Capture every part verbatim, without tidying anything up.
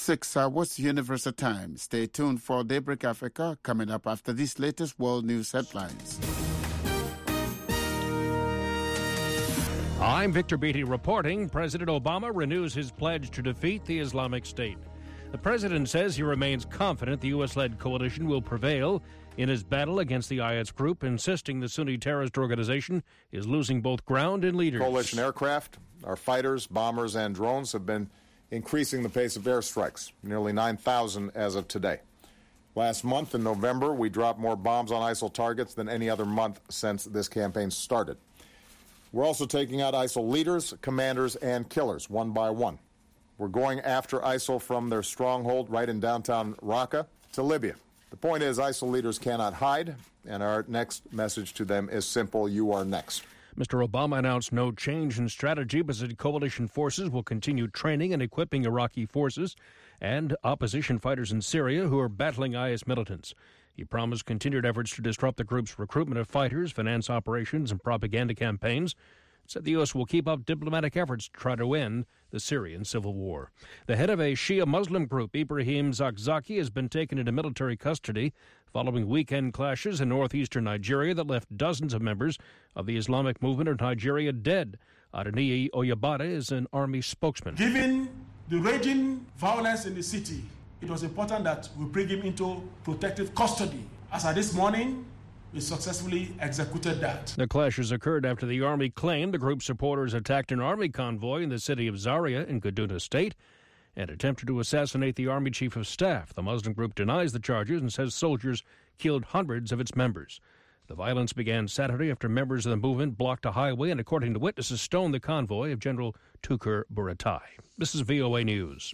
six hours Universal Time. Stay tuned for Daybreak Africa coming up after these latest world news headlines. I'm Victor Beatty reporting. President Obama renews his pledge to defeat the Islamic State. The president says he remains confident the U S-led coalition will prevail in his battle against the I S group, insisting the Sunni terrorist organization is losing both ground and leaders. Coalition aircraft, our fighters, bombers, and drones have been increasing the pace of airstrikes, nearly nine thousand as of today. Last month in November, we dropped more bombs on ISIL targets than any other month since this campaign started. We're also taking out ISIL leaders, commanders, and killers one by one. We're going after ISIL from their stronghold right in downtown Raqqa to Libya. The point is, ISIL leaders cannot hide, and our next message to them is simple: you are next. Mister Obama announced no change in strategy, but said coalition forces will continue training and equipping Iraqi forces and opposition fighters in Syria who are battling I S militants. He promised continued efforts to disrupt the group's recruitment of fighters, finance operations, and propaganda campaigns. Said the U S will keep up diplomatic efforts to try to end the Syrian civil war. The head of a Shia Muslim group, Ibrahim Zakzaki, has been taken into military custody following weekend clashes in northeastern Nigeria that left dozens of members of the Islamic movement of Nigeria dead. Adeniyi Oyebade is an army spokesman. Given the raging violence in the city, it was important that we bring him into protective custody. As of this morning, we successfully executed that. The clashes occurred after the army claimed the group's supporters attacked an army convoy in the city of Zaria in Kaduna State and attempted to assassinate the army chief of staff. The Muslim group denies the charges and says soldiers killed hundreds of its members. The violence began Saturday after members of the movement blocked a highway and, according to witnesses, stoned the convoy of General Tukur Buratai. This is V O A News.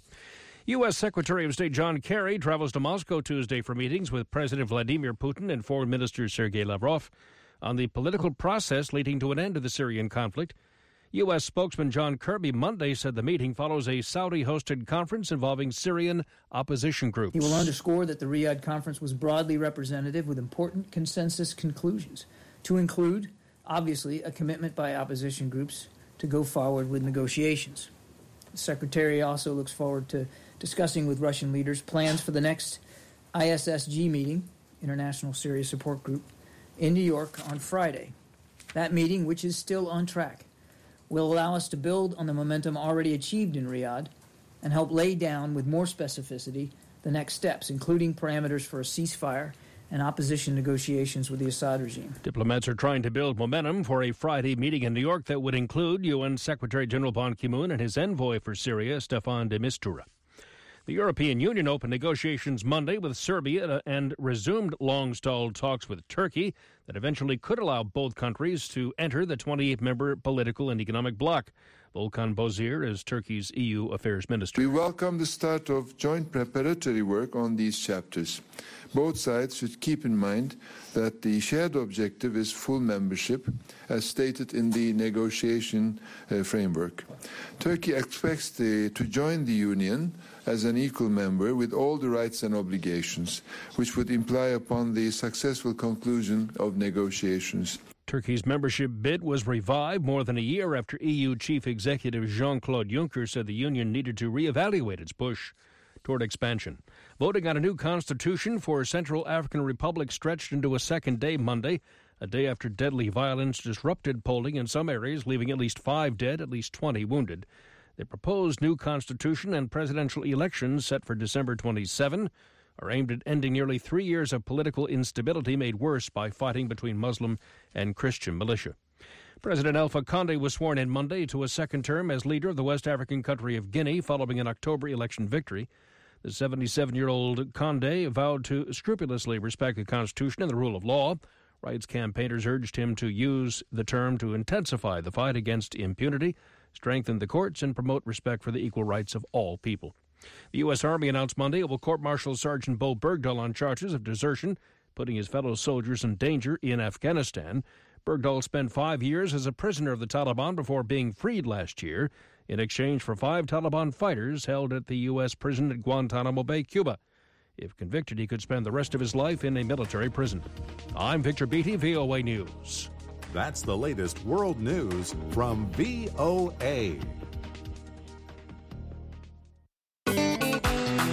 U S. Secretary of State John Kerry travels to Moscow Tuesday for meetings with President Vladimir Putin and Foreign Minister Sergei Lavrov on the political process leading to an end to the Syrian conflict. U S. spokesman John Kirby Monday said the meeting follows a Saudi-hosted conference involving Syrian opposition groups. He will underscore that the Riyadh conference was broadly representative with important consensus conclusions, to include, obviously, a commitment by opposition groups to go forward with negotiations. The Secretary also looks forward to discussing with Russian leaders plans for the next I S S G meeting, International Syria Support Group, in New York on Friday. That meeting, which is still on track, will allow us to build on the momentum already achieved in Riyadh and help lay down with more specificity the next steps, including parameters for a ceasefire and opposition negotiations with the Assad regime. Diplomats are trying to build momentum for a Friday meeting in New York that would include U N Secretary General Ban Ki-moon and his envoy for Syria, Staffan de Mistura. The European Union opened negotiations Monday with Serbia and resumed long-stalled talks with Turkey that eventually could allow both countries to enter the twenty-eight member political and economic bloc. Volkan Bozir is Turkey's E U Affairs Minister. We welcome the start of joint preparatory work on these chapters. Both sides should keep in mind that the shared objective is full membership, as stated in the negotiation uh, framework. Turkey expects the, to join the Union as an equal member with all the rights and obligations, which would imply upon the successful conclusion of negotiations. Turkey's membership bid was revived more than a year after E U Chief Executive Jean-Claude Juncker said the Union needed to reevaluate its push toward expansion. Voting on a new constitution for Central African Republic stretched into a second day Monday, a day after deadly violence disrupted polling in some areas, leaving at least five dead, at least twenty wounded. The proposed new constitution and presidential elections set for December twenty-seventh are aimed at ending nearly three years of political instability made worse by fighting between Muslim and Christian militia. President Alpha Conde was sworn in Monday to a second term as leader of the West African country of Guinea following an October election victory. The seventy-seven-year-old Conde vowed to scrupulously respect the Constitution and the rule of law. Rights campaigners urged him to use the term to intensify the fight against impunity, strengthen the courts, and promote respect for the equal rights of all people. The U S. Army announced Monday it will court-martial Sergeant Bo Bergdahl on charges of desertion, putting his fellow soldiers in danger in Afghanistan. Bergdahl spent five years as a prisoner of the Taliban before being freed last year in exchange for five Taliban fighters held at the U S prison at Guantanamo Bay, Cuba. If convicted, he could spend the rest of his life in a military prison. I'm Victor Beatty, V O A News. That's the latest world news from V O A.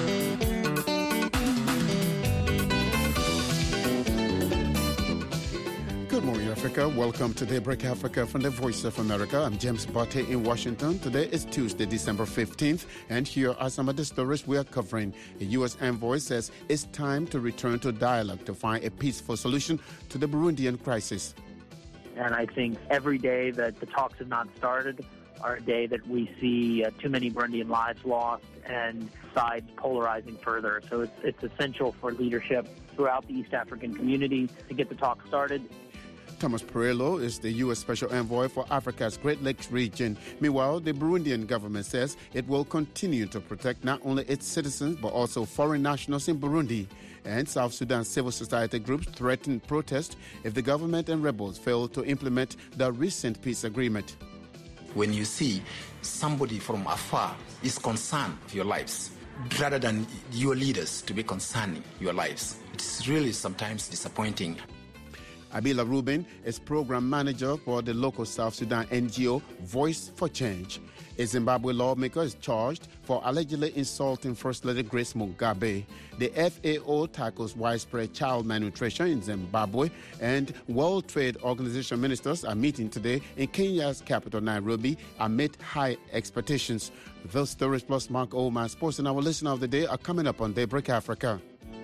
Africa. Welcome to Daybreak Africa from the Voice of America. I'm James Botte in Washington. Today is Tuesday, December fifteenth, and here are some of the stories we are covering. A U S envoy says it's time to return to dialogue to find a peaceful solution to the Burundian crisis. And I think every day that the talks have not started are a day that we see uh, too many Burundian lives lost and sides polarizing further. So it's, it's essential for leadership throughout the East African community to get the talks started. Thomas Perello is the U S Special Envoy for Africa's Great Lakes region. Meanwhile, the Burundian government says it will continue to protect not only its citizens but also foreign nationals in Burundi. And South Sudan civil society groups threaten protest if the government and rebels fail to implement the recent peace agreement. When you see somebody from afar is concerned with your lives, rather than your leaders to be concerning your lives, it's really sometimes disappointing. Abila Rubin is program manager for the local South Sudan N G O Voice for Change. A Zimbabwe lawmaker is charged for allegedly insulting First Lady Grace Mugabe. The F A O tackles widespread child malnutrition in Zimbabwe, and World Trade Organization ministers are meeting today in Kenya's capital, Nairobi, amid high expectations. Those stories plus Mark Oman Sports and our listener of the day are coming up on Daybreak Africa.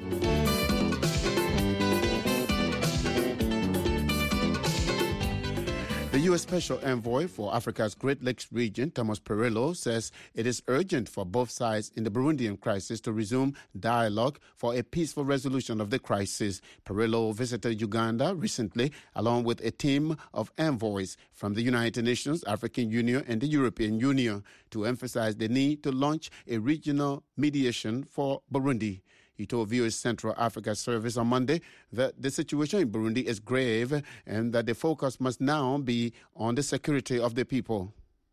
The U S Special Envoy for Africa's Great Lakes region, Thomas Perello, says it is urgent for both sides in the Burundian crisis to resume dialogue for a peaceful resolution of the crisis. Perello visited Uganda recently along with a team of envoys from the United Nations, African Union, and the European Union to emphasize the need to launch a regional mediation for Burundi. He told V O A's Central Africa Service on Monday that the situation in Burundi is grave and that the focus must now be on the security of the people.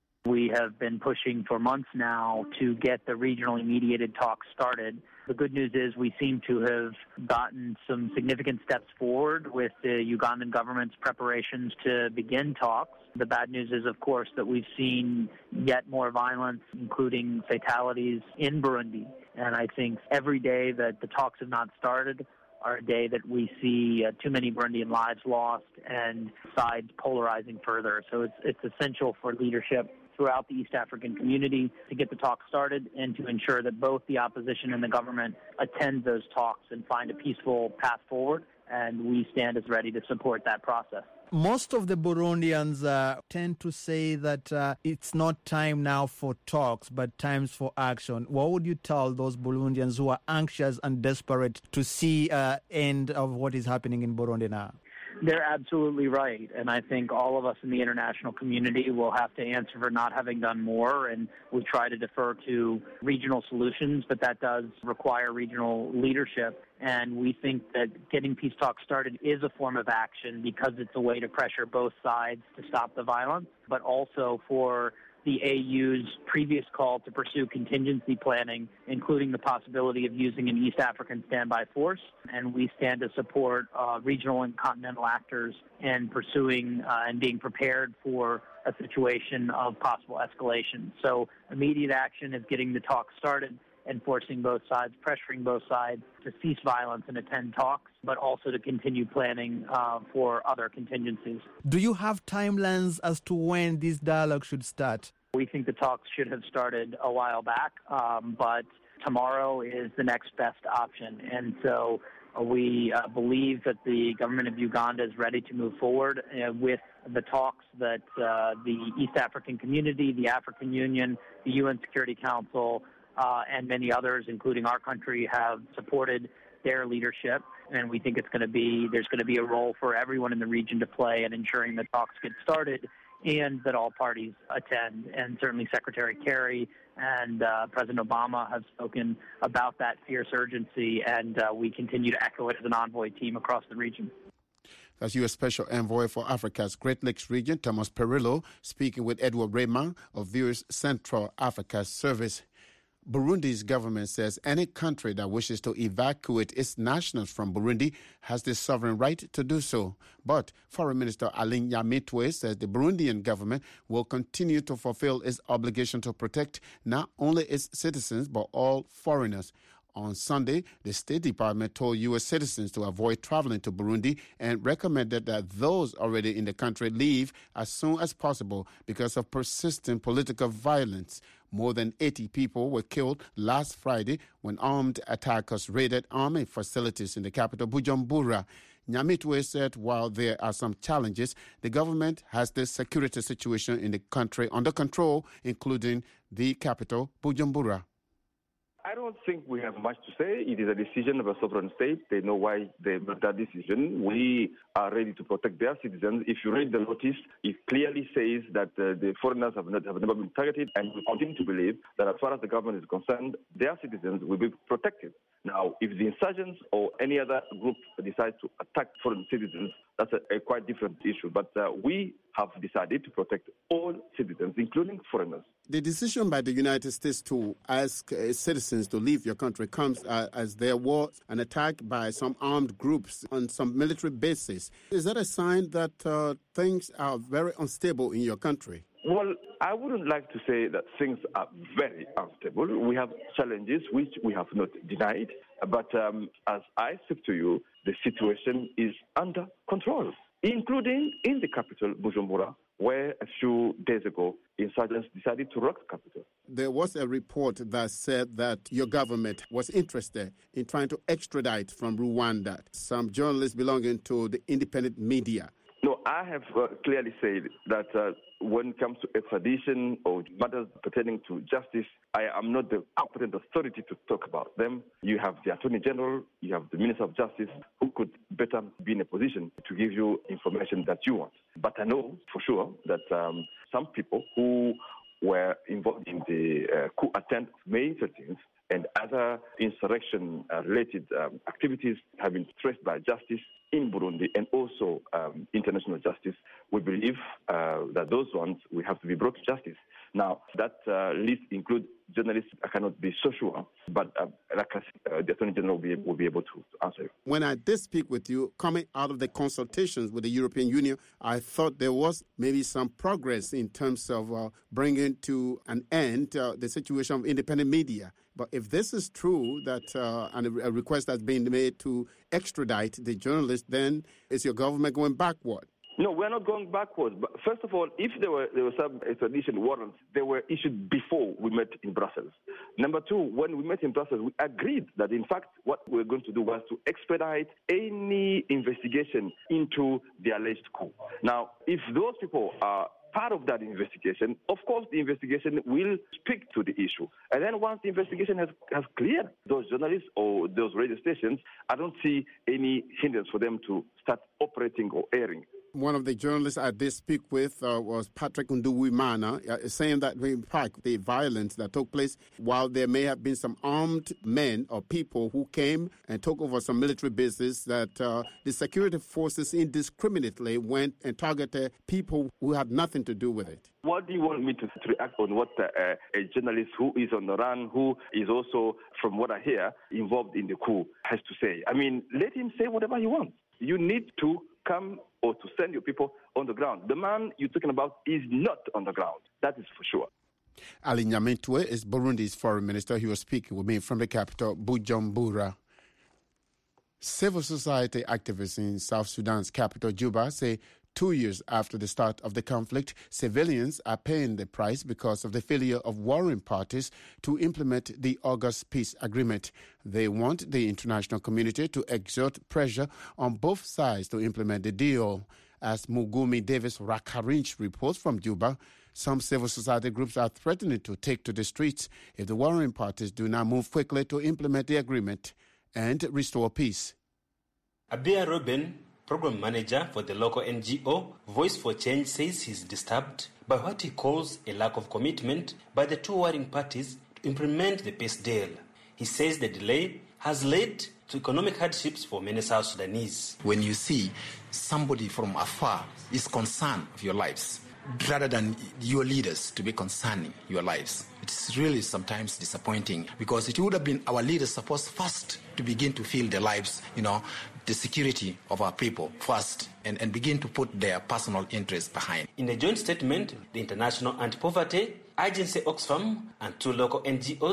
We have been pushing for months now to get the regionally mediated talks started. The good news is we seem to have gotten some significant steps forward with the Ugandan government's preparations to begin talks. The bad news is, of course, that we've seen yet more violence, including fatalities in Burundi. And I think every day that the talks have not started are a day that we see uh, too many Burundian lives lost and sides polarizing further. So it's, it's essential for leadership throughout the East African community to get the talks started and to ensure that both the opposition and the government attend those talks and find a peaceful path forward. And we stand as ready to support that process. Most of the Burundians uh, tend to say that uh, it's not time now for talks, but times for action. What would you tell those Burundians who are anxious and desperate to see uh, end of what is happening in Burundi now? They're absolutely right, and I think all of us in the international community will have to answer for not having done more, and we try to defer to regional solutions, but that does require regional leadership, and we think that getting peace talks started is a form of action because it's a way to pressure both sides to stop the violence, but also for the A U's previous call to pursue contingency planning, including the possibility of using an East African standby force. And we stand to support uh, regional and continental actors in pursuing uh, and being prepared for a situation of possible escalation. So immediate action is getting the talks started and forcing both sides, pressuring both sides to cease violence and attend talks, but also to continue planning uh, for other contingencies. Do you have timelines as to when this dialogue should start? We think the talks should have started a while back, um, but tomorrow is the next best option. And so uh, we uh, believe that the government of Uganda is ready to move forward uh, with the talks that uh, the East African community, the African Union, the U N Security Council, Uh, and many others, including our country, have supported their leadership. And we think it's going to be there's going to be a role for everyone in the region to play in ensuring the talks get started and that all parties attend. And certainly Secretary Kerry and uh, President Obama have spoken about that fierce urgency, and uh, we continue to echo it as an envoy team across the region. That's U S Special Envoy for Africa's Great Lakes region, Thomas Perello, speaking with Edward Rema of V O A's Central Africa Service. Burundi's government says any country that wishes to evacuate its nationals from Burundi has the sovereign right to do so. But Foreign Minister Alain Nyamitwe says the Burundian government will continue to fulfill its obligation to protect not only its citizens but all foreigners. On Sunday, the State Department told U S citizens to avoid traveling to Burundi and recommended that those already in the country leave as soon as possible because of persistent political violence. More than eighty people were killed last Friday when armed attackers raided army facilities in the capital, Bujumbura. Nyamitwe said while there are some challenges, the government has the security situation in the country under control, including the capital, Bujumbura. I don't think we have much to say. It is a decision of a sovereign state. They know why they made that decision. We are ready to protect their citizens. If you read the notice, it clearly says that uh, the foreigners have, not, have never been targeted, and we continue to believe that as far as the government is concerned, their citizens will be protected. Now, if the insurgents or any other group decides to attack foreign citizens, that's a, a quite different issue. But uh, we have decided to protect all citizens, including foreigners. The decision by the United States to ask uh, citizens to leave your country comes uh, as there was an attack by some armed groups on some military bases. Is that a sign that uh, things are very unstable in your country? Well, I wouldn't like to say that things are very unstable. We have challenges which we have not denied. But um, as I speak to you, the situation is under control, including in the capital, Bujumbura, where a few days ago, insurgents decided to rock the capital. There was a report that said that your government was interested in trying to extradite from Rwanda some journalists belonging to the independent media. No, I have uh, clearly said that uh, when it comes to extradition or matters pertaining to justice, I am not the competent authority to talk about them. You have the Attorney General, you have the Minister of Justice, who could better be in a position to give you information that you want. But I know for sure that um, some people who were involved in the uh, coup attempt of May thirteenth and other insurrection-related um, activities have been traced by justice in Burundi and also um, international justice. We believe uh, that those ones we have to be brought to justice. Now, that uh, list includes journalists. I cannot be so sure, but uh, like I said, uh, the Attorney General will be, will be able to, to answer you. When I did speak with you, coming out of the consultations with the European Union, I thought there was maybe some progress in terms of uh, bringing to an end uh, the situation of independent media. But if this is true, that uh, and a request has been made to extradite the journalists, then is your government going backward? No, we're not going backwards. But first of all, if there were there were some extradition warrants, they were issued before we met in Brussels. Number two, when we met in Brussels, we agreed that, in fact, what we were going to do was to expedite any investigation into the alleged coup. Now, if those people are part of that investigation, of course, the investigation will speak to the issue. And then once the investigation has, has cleared those journalists or those radio stations, I don't see any hindrance for them to start operating or airing. One of the journalists I did speak with uh, was Patrick Nduwimana, uh, saying that, in fact, the violence that took place, while there may have been some armed men or people who came and took over some military bases, that uh, the security forces indiscriminately went and targeted people who had nothing to do with it. What do you want me to react on what uh, a journalist who is on the run, who is also, from what I hear, involved in the coup, has to say? I mean, let him say whatever he wants. You need to come or to send your people on the ground. The man you're talking about is not on the ground. That is for sure. Ali Nyamitwe is Burundi's foreign minister. He was speaking with me from the capital, Bujumbura. Civil society activists in South Sudan's capital, Juba, say two years after the start of the conflict, civilians are paying the price because of the failure of warring parties to implement the August peace agreement. They want the international community to exert pressure on both sides to implement the deal. As Mugumi Davis Rakarinch reports from Juba, some civil society groups are threatening to take to the streets if the warring parties do not move quickly to implement the agreement and restore peace. Abia Ruben, program manager for the local N G O Voice for Change, says he's disturbed by what he calls a lack of commitment by the two warring parties to implement the peace deal. He says the delay has led to economic hardships for many South Sudanese. When you see somebody from afar is concerned of your lives, rather than your leaders to be concerning your lives, it's really sometimes disappointing, because it would have been our leaders supposed first to begin to feel their lives, you know, the security of our people first, and, and begin to put their personal interests behind. In a joint statement, the International Anti-Poverty Agency Oxfam and two local N G Os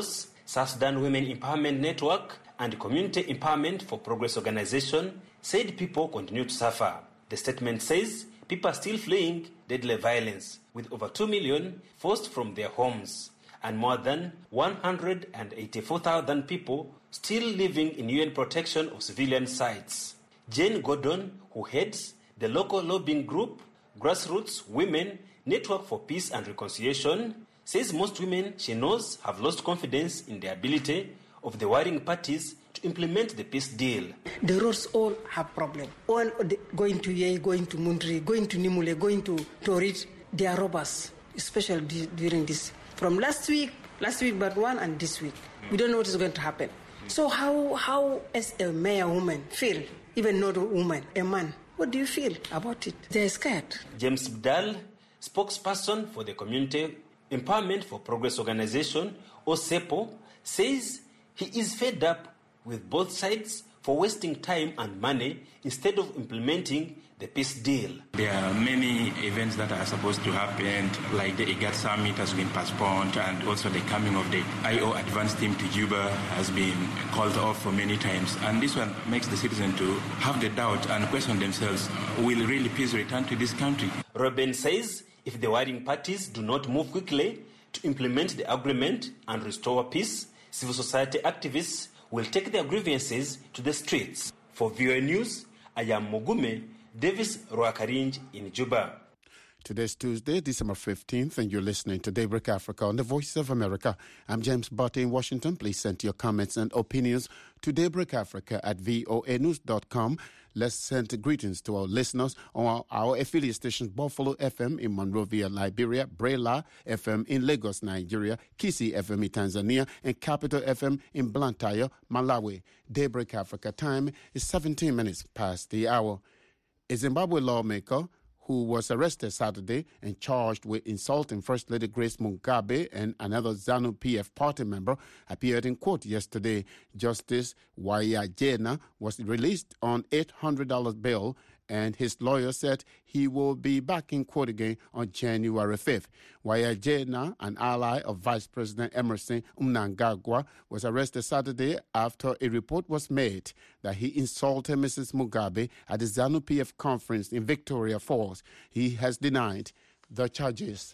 South Sudan Women Empowerment Network and Community Empowerment for Progress Organization said people continue to suffer. The statement says people are still fleeing deadly violence, with over two million forced from their homes and more than one hundred eighty-four thousand people still living in U N protection of civilian sites. Jane Gordon, who heads the local lobbying group Grassroots Women Network for Peace and Reconciliation, says most women she knows have lost confidence in the ability of the warring parties to implement the peace deal. The roads all have problems. All going to Yei, going to Mundri, going to Nimule, going to Torit, they are robbers, especially during this. From last week, last week but one and this week. We don't know what is going to happen. So how, how as a mayor woman feel, even not a woman, a man, what do you feel about it? They're scared. James Bdal, spokesperson for the Community Empowerment for Progress Organization, O S E P O, says he is fed up with both sides for wasting time and money instead of implementing the peace deal. There are many events that are supposed to happen, like the IGAD summit has been postponed, and also the coming of the I O advance team to Juba has been called off for many times. And this one makes the citizen to have the doubt and question themselves, will really peace return to this country? Robin says if the warring parties do not move quickly to implement the agreement and restore peace, civil society activists will take their grievances to the streets. For V O A News, I am Mugume Davis Roakarinj in Juba. Today's Tuesday, December fifteenth, and you're listening to Daybreak Africa on the Voice of America. I'm James Butte in Washington. Please send your comments and opinions to Daybreak Africa at voa news dot com. Let's send greetings to our listeners on our, our affiliate stations, Buffalo F M in Monrovia, Liberia, Brela F M in Lagos, Nigeria, Kisi F M in Tanzania, and Capital F M in Blantyre, Malawi. Daybreak Africa time is seventeen minutes past the hour. A Zimbabwe lawmaker who was arrested Saturday and charged with insulting First Lady Grace Mugabe and another ZANU-P F party member appeared in court yesterday. Justice Wayajena was released on eight hundred dollars bail, and his lawyer said he will be back in court again on January fifth. Wayajena, an ally of Vice President Emerson Mnangagwa, was arrested Saturday after a report was made that he insulted Missus Mugabe at the ZANU-P F conference in Victoria Falls. He has denied the charges.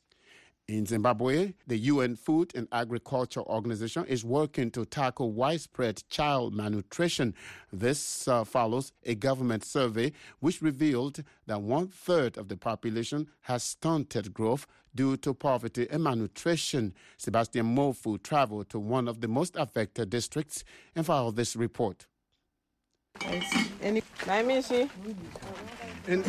In Zimbabwe, the U N Food and Agriculture Organization is working to tackle widespread child malnutrition. This uh, follows a government survey which revealed that one-third of the population has stunted growth due to poverty and malnutrition. Sebastian Mofu traveled to one of the most affected districts and filed this report. In, in,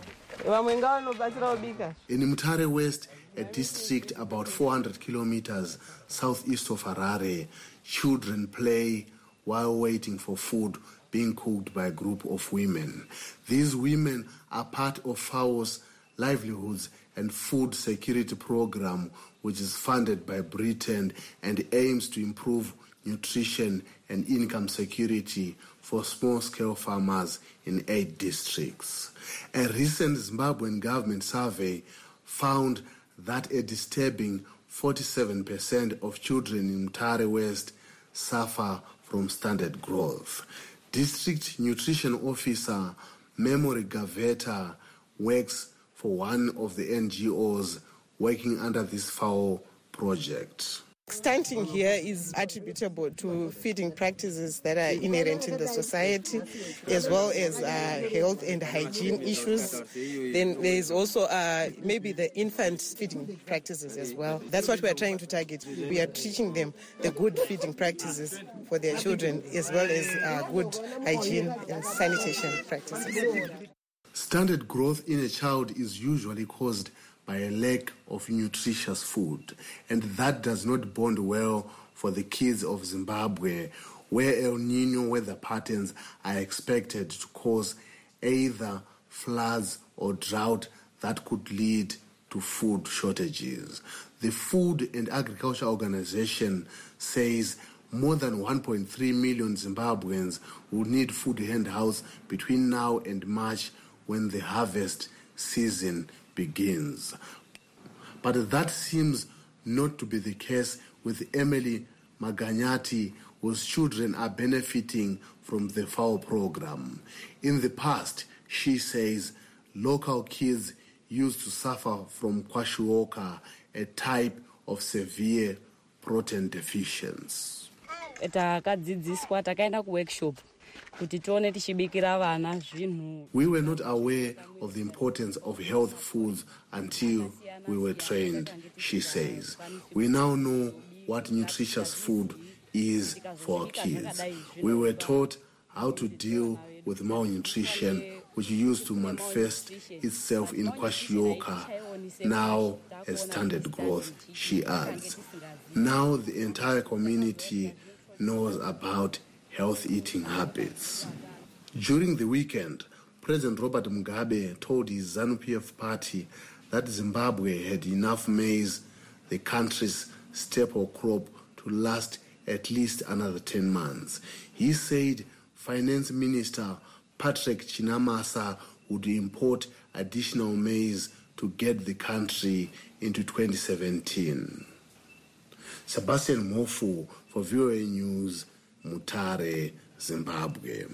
in Mutare West, a district about four hundred kilometers southeast of Harare, children play while waiting for food being cooked by a group of women. These women are part of F A O's Livelihoods and Food Security Program, which is funded by Britain and aims to improve nutrition and income security for small-scale farmers in eight districts. A recent Zimbabwean government survey found that a disturbing forty-seven percent of children in Mutare West suffer from stunted growth. District Nutrition Officer Memory Gaveta works for one of the N G Os working under this F A O project. Stunting here is attributable to feeding practices that are inherent in the society, as well as uh, health and hygiene issues. Then there is also uh, maybe the infant feeding practices as well. That's what we are trying to target. We are teaching them the good feeding practices for their children, as well as uh, good hygiene and sanitation practices. Stunted growth in a child is usually caused by a lack of nutritious food, and that does not bode well for the kids of Zimbabwe, where El Nino weather patterns are expected to cause either floods or drought that could lead to food shortages. The Food and Agriculture Organization says more than one point three million Zimbabweans will need food handouts between now and March, when the harvest season begins. But that seems not to be the case with Emily Maganyati, whose children are benefiting from the FAO program. In the past, she says, local kids used to suffer from kwashiorkor, a type of severe protein deficiency. We were not aware of the importance of health foods until we were trained, she says. We now know what nutritious food is for our kids. We were taught how to deal with malnutrition, which used to manifest itself in kwashiorkor, now as standard growth, she adds. Now the entire community knows about health eating habits. During the weekend, President Robert Mugabe told his ZANU-P F party that Zimbabwe had enough maize, the country's staple crop, to last at least another ten months. He said Finance Minister Patrick Chinamasa would import additional maize to get the country into twenty seventeen. Sebastian Mofu for V O A News, Mutare, Zimbabwe.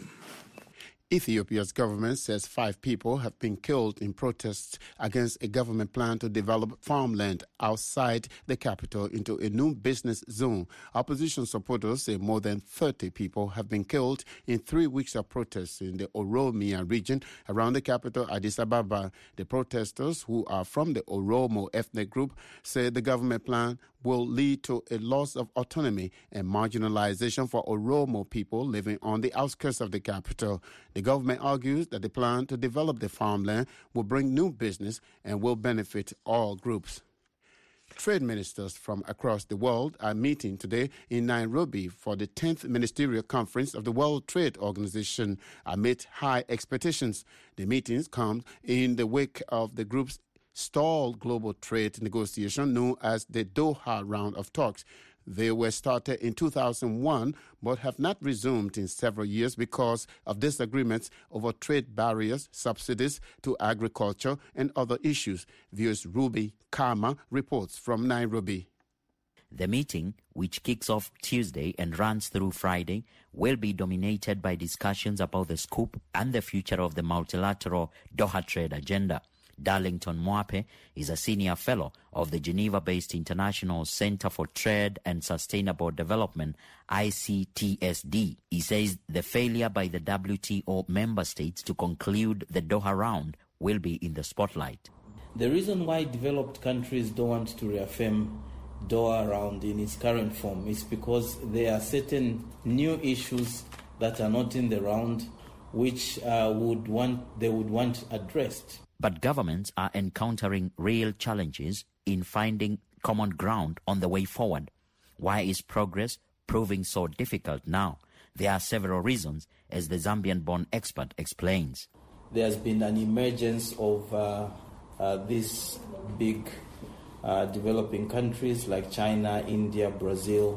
Ethiopia's government says five people have been killed in protests against a government plan to develop farmland outside the capital into a new business zone. Opposition supporters say more than thirty people have been killed in three weeks of protests in the Oromia region around the capital, Addis Ababa. The protesters, who are from the Oromo ethnic group, say the government plan will lead to a loss of autonomy and marginalization for Oromo people living on the outskirts of the capital. The government argues that the plan to develop the farmland will bring new business and will benefit all groups. Trade ministers from across the world are meeting today in Nairobi for the tenth Ministerial Conference of the World Trade Organization amid high expectations. The meetings come in the wake of the group's stalled global trade negotiation known as the Doha Round of Talks. They were started in two thousand one but have not resumed in several years because of disagreements over trade barriers, subsidies to agriculture, and other issues. V O's Ruby Kama reports from Nairobi. The meeting, which kicks off Tuesday and runs through Friday, will be dominated by discussions about the scope and the future of the multilateral Doha trade agenda. Darlington Mwape is a senior fellow of the Geneva-based International Center for Trade and Sustainable Development, I C T S D. He says the failure by the W T O member states to conclude the Doha round will be in the spotlight. The reason why developed countries don't want to reaffirm Doha round in its current form is because there are certain new issues that are not in the round which uh, would want they would want addressed. But governments are encountering real challenges in finding common ground on the way forward. Why is progress proving so difficult now? There are several reasons, as the Zambian-born expert explains. There has been an emergence of uh, uh, these big uh, developing countries like China, India, Brazil,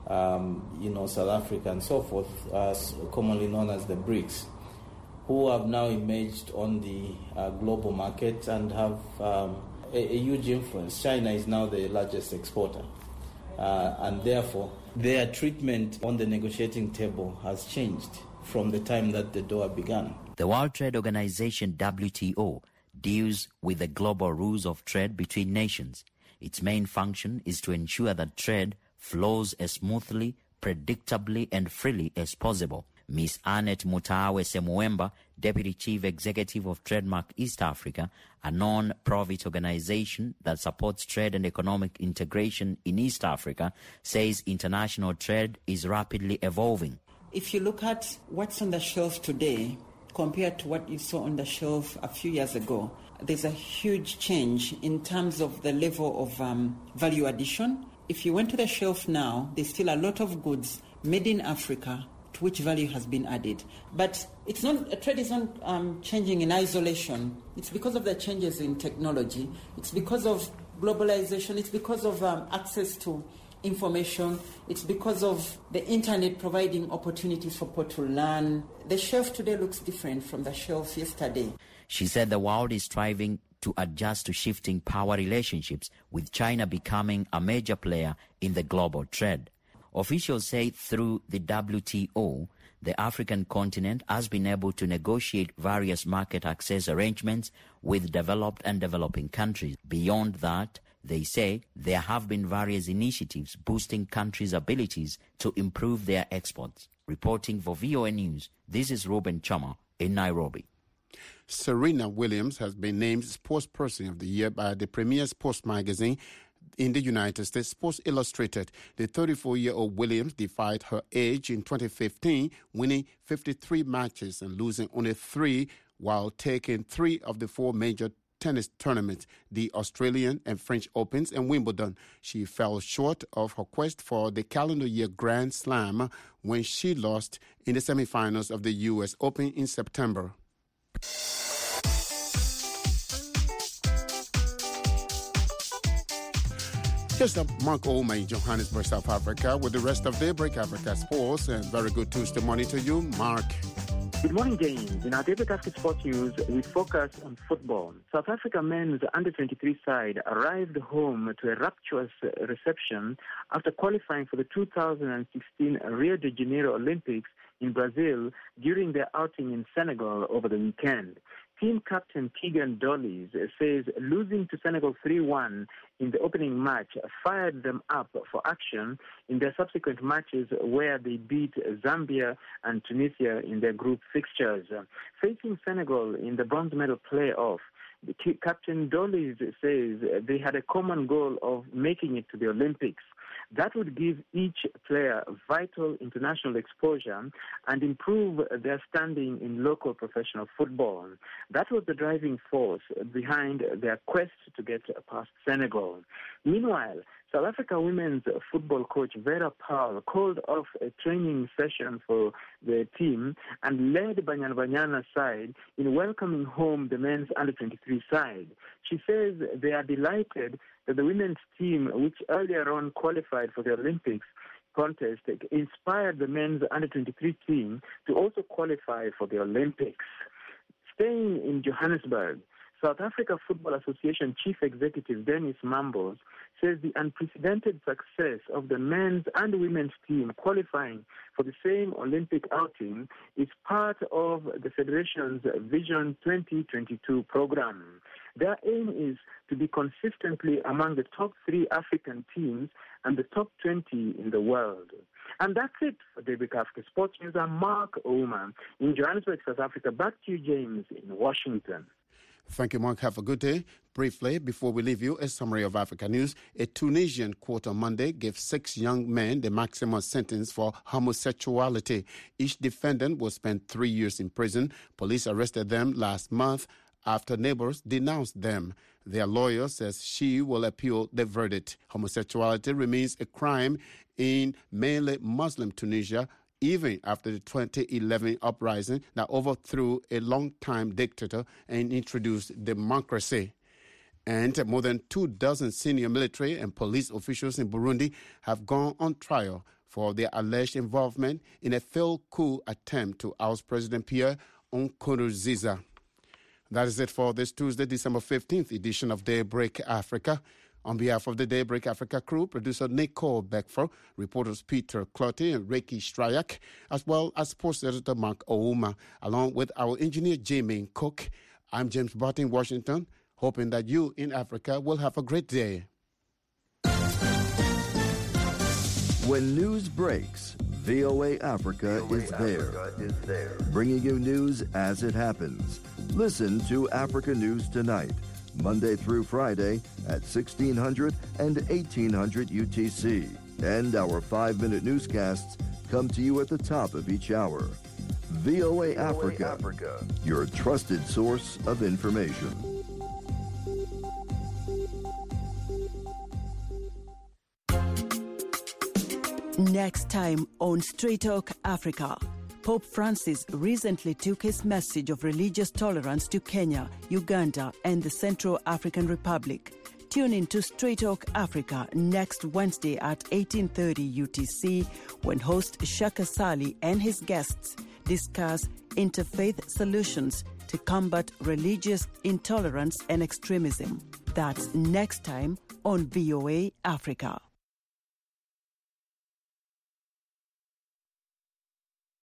um, you know, South Africa, and so forth, uh, commonly known as the BRICS, who have now emerged on the uh, global market and have um, a, a huge influence. China is now the largest exporter, uh, and therefore their treatment on the negotiating table has changed from the time that the Doha began. The World Trade Organization, W T O, deals with the global rules of trade between nations. Its main function is to ensure that trade flows as smoothly, predictably, and freely as possible. Miss Annette Mutawe Semuemba, Deputy Chief Executive of Trademark East Africa, a non-profit organization that supports trade and economic integration in East Africa, says international trade is rapidly evolving. If you look at what's on the shelf today compared to what you saw on the shelf a few years ago, there's a huge change in terms of the level of um, value addition. If you went to the shelf now, there's still a lot of goods made in Africa to which value has been added. But it's not, trade is not um, changing in isolation. It's because of the changes in technology. It's because of globalization. It's because of um, access to information. It's because of the internet providing opportunities for people to learn. The shelf today looks different from the shelf yesterday. She said the world is striving to adjust to shifting power relationships, with China becoming a major player in the global trade. Officials say through the W T O, the African continent has been able to negotiate various market access arrangements with developed and developing countries. Beyond that, they say there have been various initiatives boosting countries' abilities to improve their exports. Reporting for V O A News, this is Ruben Chama in Nairobi. Serena Williams has been named Sportsperson of the Year by the premier sports magazine in the United States, Sports Illustrated. The thirty-four-year-old Williams defied her age in twenty fifteen, winning fifty-three matches and losing only three while taking three of the four major tennis tournaments, the Australian and French Opens and Wimbledon. She fell short of her quest for the calendar year Grand Slam when she lost in the semifinals of the U S Open in September. Here's Mark Ouma in Johannesburg, South Africa, with the rest of Daybreak Africa Sports. And very good Tuesday morning to you, Mark. Good morning, James. In our Daybreak Africa Sports News, we focus on football. South Africa men's under twenty-three side arrived home to a rapturous reception after qualifying for the two thousand sixteen Rio de Janeiro Olympics in Brazil during their outing in Senegal over the weekend. Team captain Keegan Dollies says losing to Senegal three one in the opening match fired them up for action in their subsequent matches where they beat Zambia and Tunisia in their group fixtures. Facing Senegal in the bronze medal playoff, the captain Dollies says they had a common goal of making it to the Olympics. That would give each player vital international exposure and improve their standing in local professional football. That was the driving force behind their quest to get past Senegal. Meanwhile, South Africa women's football coach Vera Paul called off a training session for the team and led Banyana Banyana's side in welcoming home the men's under twenty-three side. She says they are delighted that the women's team, which earlier on qualified for the Olympics contest, inspired the men's under twenty-three team to also qualify for the Olympics. Staying in Johannesburg, South Africa Football Association Chief Executive Dennis Mambos says the unprecedented success of the men's and women's team qualifying for the same Olympic outing is part of the Federation's Vision twenty twenty-two program. Their aim is to be consistently among the top three African teams and the top twenty in the world. And that's it for Daybreak Africa Sports News. I'm Mark Ouma in Johannesburg, South Africa. Back to you, James, in Washington. Thank you, Mark. Have a good day. Briefly, before we leave you, a summary of Africa news. A Tunisian court on Monday gave six young men the maximum sentence for homosexuality. Each defendant will spend three years in prison. Police arrested them last month after neighbors denounced them. Their lawyer says she will appeal the verdict. Homosexuality remains a crime in mainly Muslim Tunisia, even after the twenty eleven uprising that overthrew a long-time dictator and introduced democracy. And more than two dozen senior military and police officials in Burundi have gone on trial for their alleged involvement in a failed coup attempt to oust President Pierre Nkurunziza. That is it for this Tuesday, December fifteenth edition of Daybreak Africa. On behalf of the Daybreak Africa crew, producer Nicole Beckford, reporters Peter Clottey and Reiki Stryak, as well as sports editor Mark Ouma, along with our engineer Jamie Cook, I'm James Barton in Washington, hoping that you in Africa will have a great day. When news breaks, V O A Africa, V O A is, there, Africa is there, bringing you news as it happens. Listen to Africa News Tonight, Monday through Friday at sixteen hundred and eighteen hundred U T C. And our five-minute newscasts come to you at the top of each hour. V O A Africa, Africa, your trusted source of information. Next time on Straight Talk Africa, Pope Francis recently took his message of religious tolerance to Kenya, Uganda, and the Central African Republic. Tune in to Straight Talk Africa next Wednesday at eighteen thirty U T C when host Shaka Sali and his guests discuss interfaith solutions to combat religious intolerance and extremism. That's next time on V O A Africa.